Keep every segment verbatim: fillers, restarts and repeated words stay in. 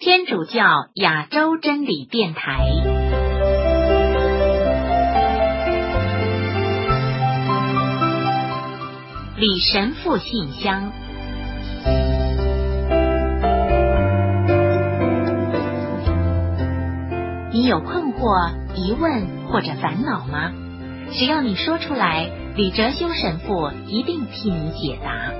天主教亚洲真理电台。李神父信箱。你有困惑、疑问或者烦恼吗？只要你说出来，李哲修神父一定替你解答。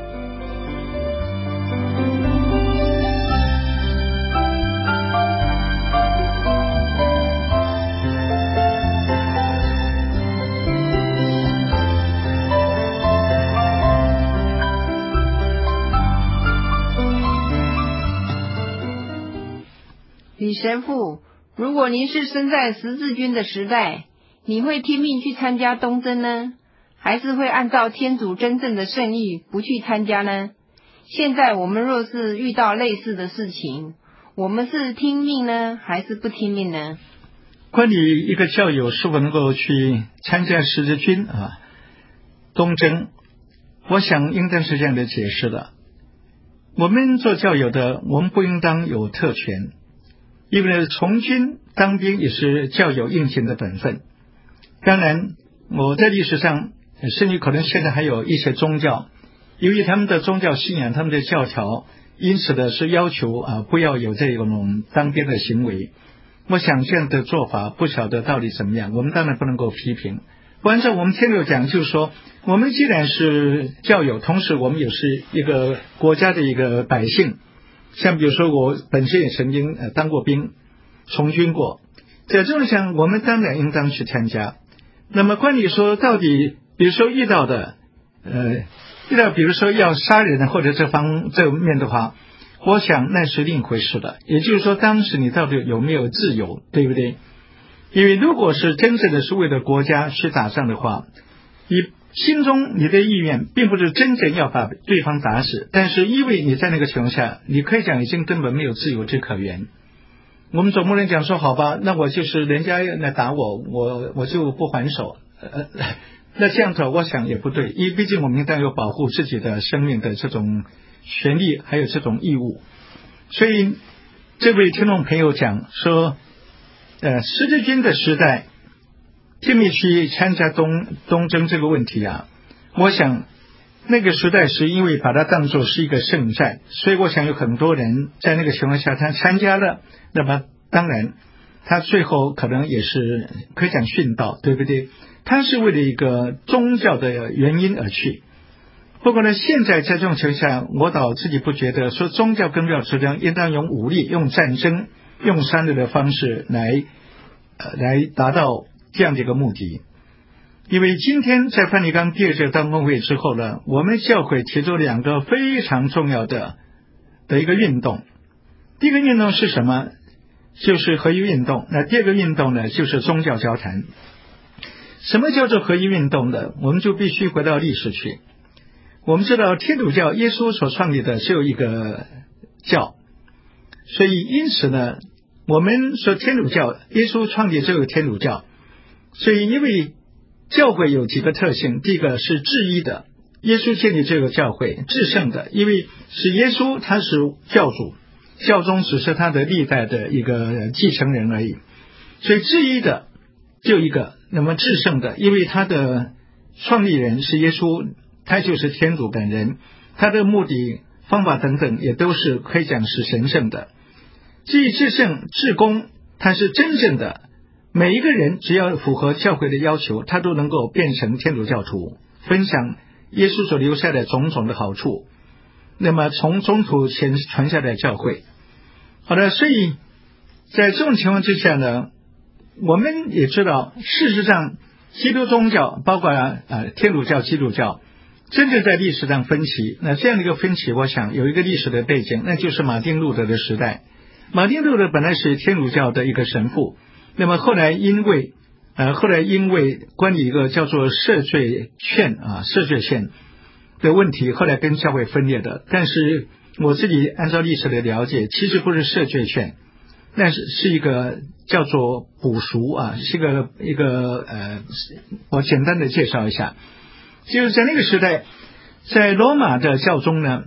李神父，如果您是生在十字军的时代，你会听命去参加东征呢，还是会按照天主真正的圣意不去参加呢？现在我们若是遇到类似的事情，我们是听命呢，还是不听命呢？ 关于一个教友是否能够去参加十字军啊东征，我想应当是这样的解释的。我们做教友的，我们不应当有特权，因为从军当兵也是教友应尽的本分。当然我在历史上甚至可能现在还有一些宗教，由于他们的宗教信仰，他们的教条因此的是要求啊不要有这种当兵的行为。我想这样的做法不晓得到底怎么样，我们当然不能够批评。按照我们天主讲，就是说我们既然是教友，同时我们也是一个国家的一个百姓。像比如说我本身也曾经呃当过兵，从军过，在这种上我们当然应当去参加。那么关于说到底比如说遇到的呃遇到比如说要杀人或者这方这面的话，我想那是另一回事的。也就是说当时你到底有没有自由，对不对？因为如果是真正的是为了国家去打仗的话，你心中你的意愿并不是真正要把对方打死，但是因为你在那个情况下，你可以讲已经根本没有自由之可言。我们总不能讲说好吧，那我就是人家来打我，我我就不还手，呃，那这样子我想也不对，因为毕竟我们应当有保护自己的生命的这种权利，还有这种义务。所以这位听众朋友讲说，呃，十字军的时代，拼命去参加东东征这个问题啊，我想那个时代是因为把它当作是一个圣战，所以我想有很多人在那个情况下他参加了，那么当然他最后可能也是可以讲殉道，对不对？他是为了一个宗教的原因而去。不过呢，现在在这种情况下，我倒自己不觉得说宗教跟教之间应当用武力、用战争、用杀戮的方式来呃来达到这样的一个目的。因为今天在梵蒂冈第二届大公会之后呢，我们教会提出两个非常重要的的一个运动。第一个运动是什么？就是合一运动。那第二个运动呢，就是宗教交谈。什么叫做合一运动呢？我们就必须回到历史去。我们知道天主教耶稣所创立的只有一个教，所以因此呢，我们说天主教耶稣创立只有天主教，所以因为教会有几个特性，第一个是至一的，耶稣建立这个教会至圣的，因为是耶稣他是教主，教宗只是他的历代的一个继承人而已，所以至一的就一个。那么至圣的，因为他的创立人是耶稣，他就是天主本人，他的目的方法等等也都是可以讲是神圣的。至于至圣至公，他是真正的，每一个人只要符合教会的要求，他都能够变成天主教徒，分享耶稣所留下的种种的好处，那么从中途前传下来教会。好的，所以在这种情况之下呢，我们也知道事实上基督宗教包括呃天主教基督教真正在历史上分歧。那这样的一个分歧我想有一个历史的背景，那就是马丁路德的时代。马丁路德本来是天主教的一个神父，那么后来因为呃后来因为关于一个叫做赦罪券啊赦罪券的问题，后来跟教会分裂的。但是我自己按照历史的了解，其实不是赦罪券，那是是一个叫做补赎啊，是一个一个呃，我简单的介绍一下，就是在那个时代，在罗马的教宗呢，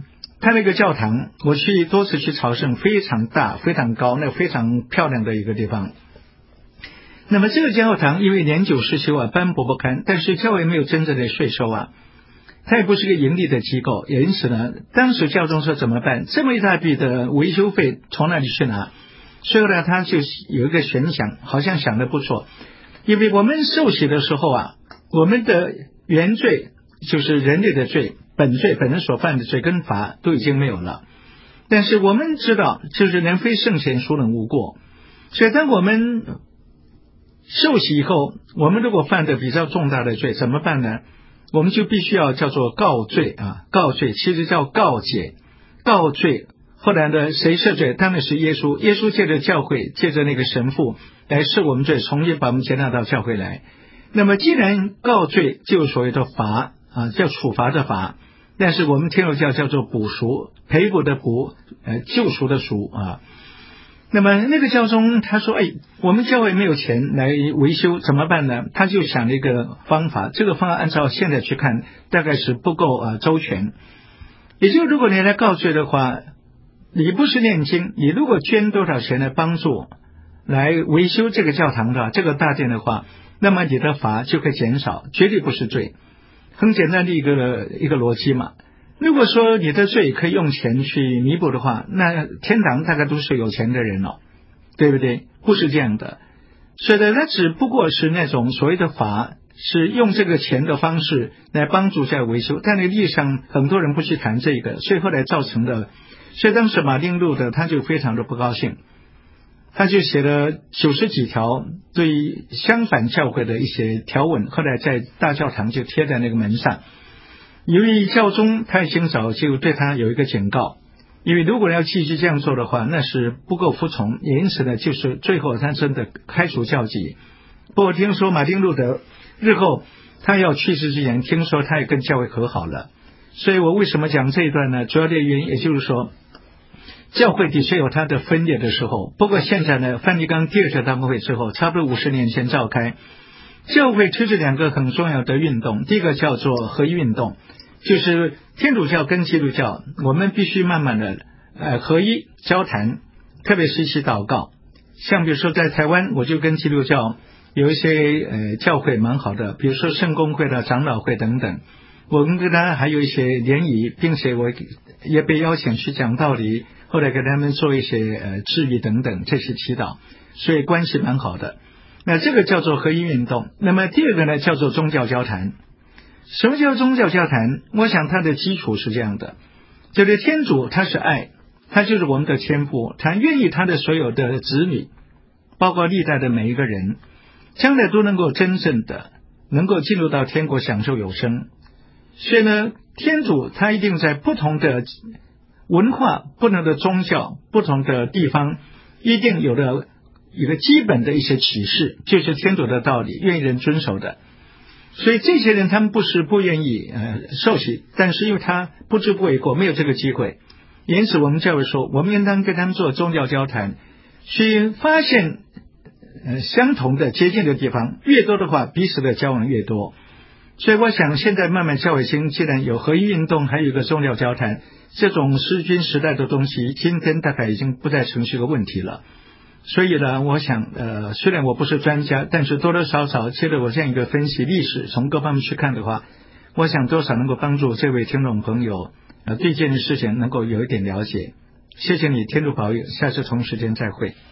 他那个教堂，我去多次去朝圣，非常大非常高，那非常漂亮的一个地方。那么这个教堂因为年久失修啊，斑驳不堪，但是教会没有真正的税收啊，它也不是个盈利的机构，也因此呢，当时教宗说怎么办？这么一大笔的维修费从哪里去拿？所以呢，他就有一个悬想，好像想得不错，因为我们受洗的时候啊，我们的原罪就是人类的罪，本罪本人所犯的罪跟罚都已经没有了，但是我们知道，就是人非圣贤，孰能无过？所以当我们受洗以后，我们如果犯的比较重大的罪怎么办呢？我们就必须要叫做告罪啊，告罪其实叫告解，告罪。后来呢，谁赦罪？当然是耶稣。耶稣借着教会，借着那个神父来赦我们罪，重新把我们接纳到教会来。那么既然告罪，就有所谓的罚啊，叫处罚的罚。但是我们天主教叫做补赎，赔补的补，呃，救赎的赎啊。那么那个教宗他说，哎，我们教会没有钱来维修，怎么办呢？他就想了一个方法，这个方案按照现在去看，大概是不够啊周全。也就如果你来告罪的话，你不是念经，你如果捐多少钱来帮助来维修这个教堂的这个大殿的话，那么你的罚就会减少，绝对不是罪。很简单的一个一个逻辑嘛。如果说你的罪可以用钱去弥补的话，那天堂大概都是有钱的人了，对不对？不是这样的。所以呢，它只不过是那种所谓的罚，是用这个钱的方式来帮助在维修，但那历史上很多人不去谈这个，所以后来造成的，所以当时马丁路德他就非常的不高兴，他就写了九十几条对相反教会的一些条文，后来在大教堂就贴在那个门上。由于教宗他已经早就对他有一个警告，因为如果要继续这样做的话，那是不够服从，也因此呢，就是最后他真的开除教籍。不过听说马丁路德日后他要去世之前，听说他也跟教会和好了。所以我为什么讲这一段呢？主要的原因也就是说，教会的确有它的分裂的时候，不过现在呢，梵蒂冈第二次大公会之后，差不多五十年前召开，教会推出两个很重要的运动，第一个叫做合一运动，就是天主教跟基督教，我们必须慢慢的呃合一交谈，特别是一起祷告。像比如说在台湾，我就跟基督教有一些呃教会蛮好的，比如说圣公会的长老会等等，我们跟他还有一些联谊，并且我也被邀请去讲道理，后来给他们做一些呃治愈等等这些祈祷，所以关系蛮好的。那这个叫做合一运动。那么第二个呢，叫做宗教交谈。什么叫宗教交谈？我想它的基础是这样的，就是天主他是爱，他就是我们的天父，他愿意他的所有的子女，包括历代的每一个人，将来都能够真正的能够进入到天国享受永生。所以呢，天主他一定在不同的文化、不同的宗教、不同的地方，一定有的一个基本的一些启示，就是天主的道理，愿意人遵守的。所以这些人他们不是不愿意呃受洗，但是因为他不知不为过，没有这个机会，因此我们教会说，我们应当跟他们做宗教交谈，去发现呃相同的接近的地方，越多的话，彼此的交往越多。所以我想现在慢慢教会兴，既然有合一运动，还有一个宗教交谈，这种诗君时代的东西，今天大概已经不再成是个问题了。所以呢，我想呃，虽然我不是专家，但是多多少少借着我这样一个分析历史，从各方面去看的话，我想多少能够帮助这位听众朋友呃对这件事情能够有一点了解。谢谢你，天主保佑，下次同时间再会。